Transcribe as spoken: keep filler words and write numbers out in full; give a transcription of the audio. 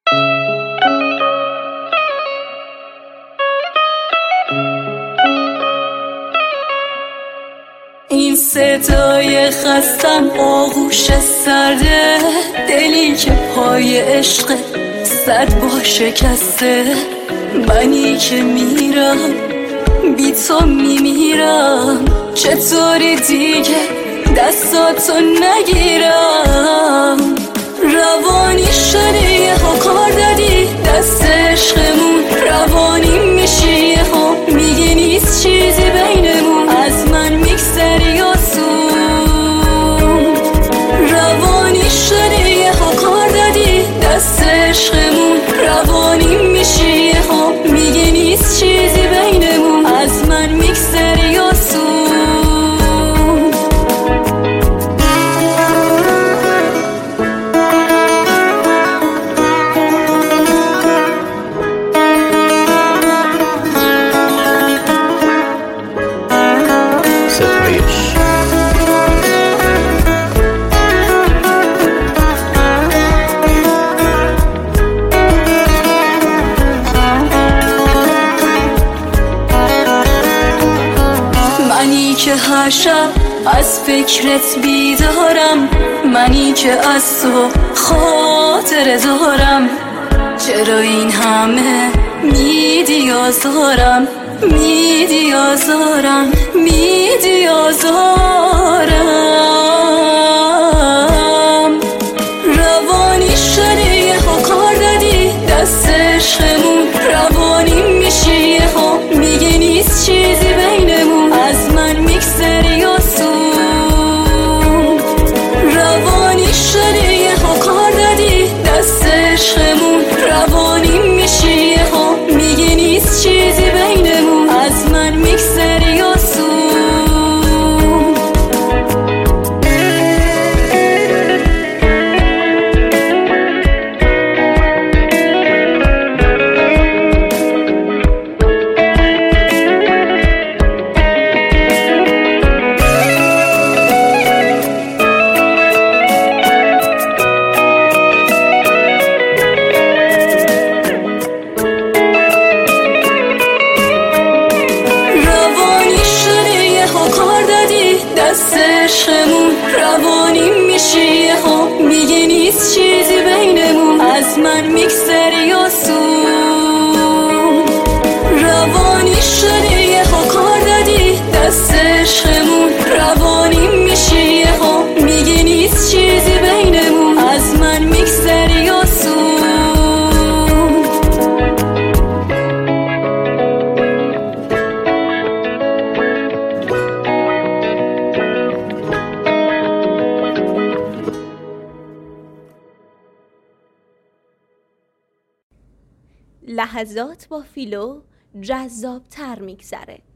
این صدای خستم آغوش سرده، دلی که پای عشق صد با شکسته. منی که میرم بی تو میمیرم، چطوری دیگه دستاتو نگیرم؟ روانی شده یه ها کار دادی دست عشقمون، روانی میشی یه ها میگی نیست چیزی بینمون، از من میگذری آسون. روانی شده یه ها کار دادی دست عشقمون، روانی میشی یه ها میگی نیست چیزی بینمون، از من میگذری آسون. منی که هر شب از فکرت بیدارم، منی که از تو خاطر دارم. چرا این همه میدی آزارم، میدی آزارم، میدی آزارم. روانی شده یه ها کار دادی دست عشقمون، روانی میشی یه ها میگی نیست چیزی بینمون، از من میگذری آسون. روانی شده یه ها کار دادی دست عشقمون، روانی میشی یه ها میگی نیست چیزی بینمون، از من میگذری آسون. دست عشقمون، روانی میشی یه ها میگی نیست چیزی بینمون، از من میگذری آسون. روانی شده یه ها کار دادی دست عشقمون، روانی میشی یه ها میگی نیست چیزی بینمون، از من میگذری آسون. لحظات با فیلو جذاب تر میگذره.